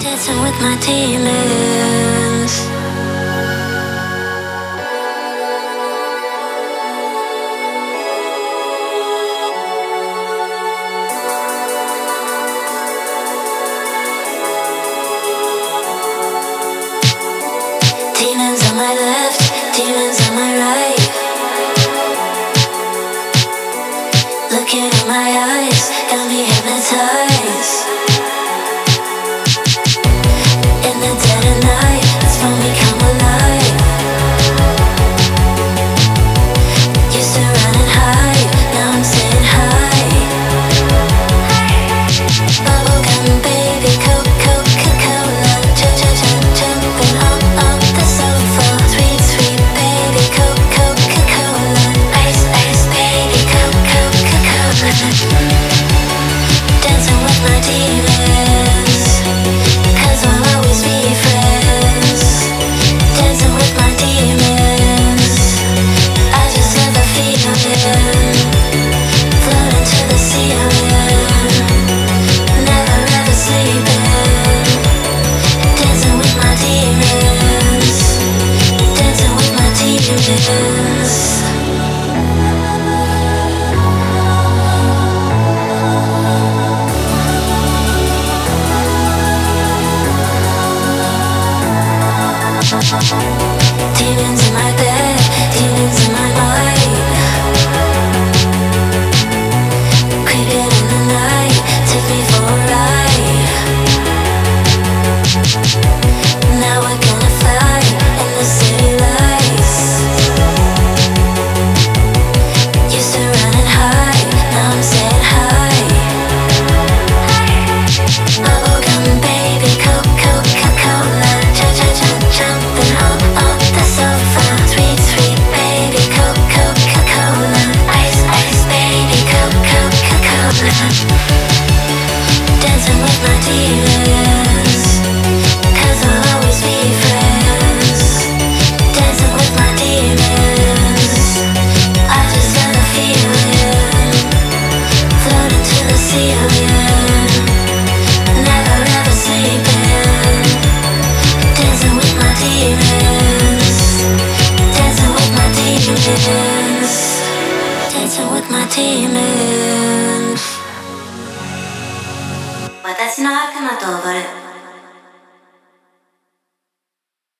dancing with my demons. Demons on my left, demons on my right. Looking in my eyes, got me hypnotized. In the dead of night, it's when we come alive. Used to run and hide, now I'm saying hi. Bubblegum baby, Coca-Cola, jumping on the sofa. Sweet, sweet baby, Coca-Cola, ice, ice baby, Coca-Cola. Dancing with my demons, 'cause we'll always be friends. Dancing with my demons, I just love the feeling. Floating to the ceiling, never ever sleeping. Dancing with my demons, dancing with my demons. Demons in my bed, demons in my mind. Creeping in the night, take me for a ride. Now we're gonna fly in the city lights. Used to run and hide, now I'm saying hi. Bubblegum baby, Coca-Cola, jumping on the sofa. Sweet, sweet baby, Coca-Cola, ice, ice baby, Coca-Cola. Dancing with my demons, 'cause we'll always be friends. Dancing with my demons, I just love the feeling. Floating to the ceiling, never ever sleeping. Dancing with my demons, dancing with my demons, dancing with my demons. 私の悪魔と踊る。